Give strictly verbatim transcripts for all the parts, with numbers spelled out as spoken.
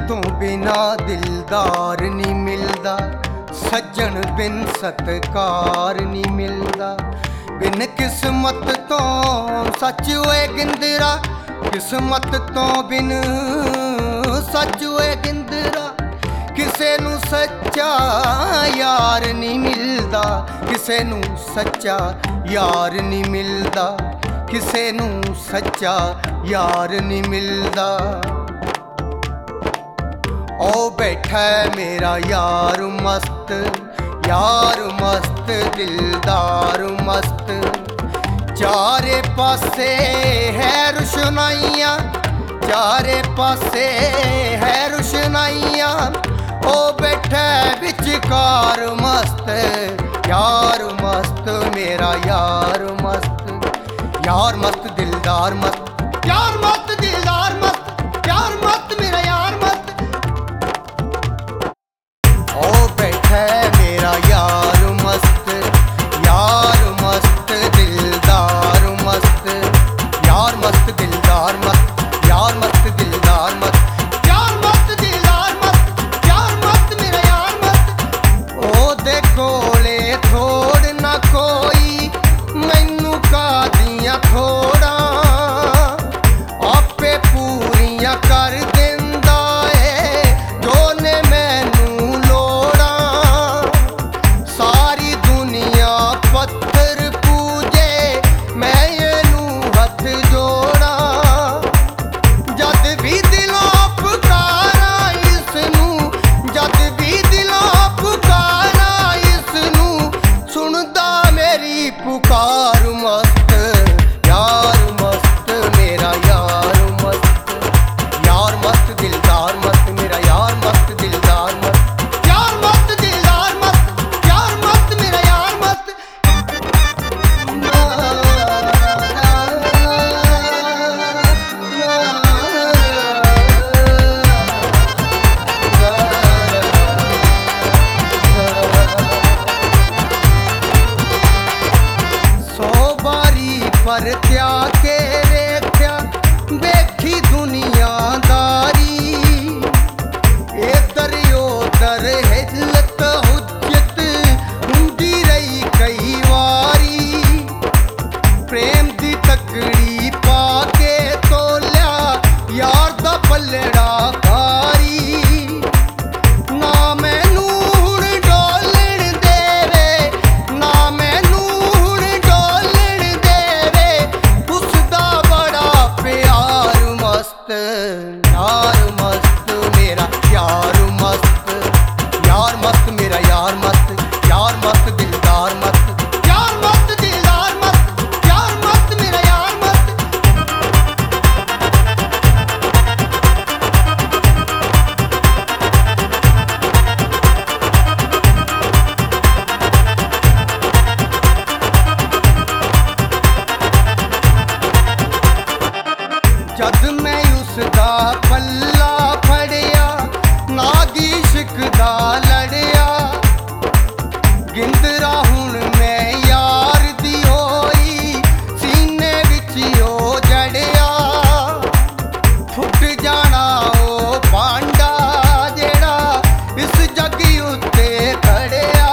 तो बिना दिलदार नहीं मिलदा, सज्जन बिन सत्कार नहीं मिलदा। बिन किस्मत तो सच होए गिंदरा, किस्मत तो बिन सच होए गिंदरा। किसे नू सच्चा यार नहीं मिलदा, किसे नू सच्चा यार नहीं मिलदा, किसे नू सच्चा यार नहीं मिलदा। ओ बैठा है मेरा यार मस्त, यार मस्त दिलदार मस्त। चारे पासे है रुशनाइयाँ, चारे पासे है रुशनाइयाँ। ओ बैठा है विचकार मस्त, यार मस्त मेरा यार मस्त। यार मस्त दिलदार मस्त, यार मस्त दिलदार मस्त, यार मस्त मेरा यार मस्त। ओ बैठा है मेरा यार मस्त, यार मस्त दिलदार मस्त। यार मस्त दिलदार मस्त, यार मस्त दिलदार मस्त, यार मस्त दिलदार मस्त, यार मस्त मेरा यार मस्त। ओ दे कोले थोड़ ना कोई, मैनू कादियां थोड़ा आपे पूरियां कर देंदा ए, जो ने मैनू लोड़ा। सारी दुनिया पत्थर पूजे, मैं एनू हथ जोड़ा। जद भी दिलों पुकारा इसनू, जद भी दिलों पुकारा इसनू, सुनदा मेरी पुकार मस्त। यार मस्त मेरा यार मस्त, यार मस्त दिलदार मस्त मेरा यार मस्त दिलदार मस्त। यार मस्त दिलदार मस्त, यार मस्त मेरा यार मस्त। सौ बारी परत्या के रेख्या, देखी दुनियादारी। इधर उधर हिजलत हुज्जत हुंदी रही कई वारी। प्रेम दी तकड़ी पाके तोलिया, यार दा पलड़ा भारी। ना मैनू हुण डोलण देवे, ना मैनू हुण डोलण देवे, उसदा बड़ा प्यार मस्त। यार मस्त मेरा यार मस्त, यार मस्त मेरा यार मस्त, यार मस्त दिलदार मस्त, यार मस्त दिलदार मस्त, यार मस्त मेरा यार मस्त। जद मैं उसदा पल्ला फड़िया, नागी शिकदा लड़िया। गिंदरा हुण मैं यार दी होई, सीने विच ओ जड़िया। फुट जाना ओ पांडा जेड़ा इस जग उत्ते खड़िया।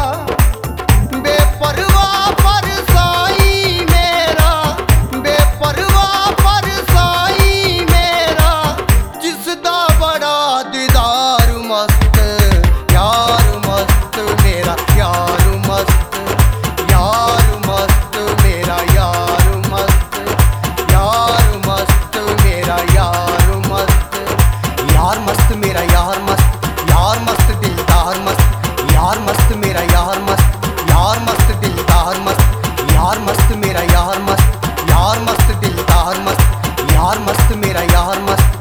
बेपरवाह पर साई मेरा, बेपरवाह पर साई मेरा, जिसदा बड़ा दीदार मस्त। यार मस्त मेरा यार मस्त, यार मस्त मेरा यार मस्त, यार मस्त मेरा यार मस्त। यार मस्त मेरा यार मस्त, यार मस्त दिलदार मस्त, यार मस्त मेरा यार मस्त, यार मस्त दिलदार मस्त। यार मस्त मेरा यार मस्त, यार मस्त दिलदार मस्त, यार मस्त मेरा यार मस्त।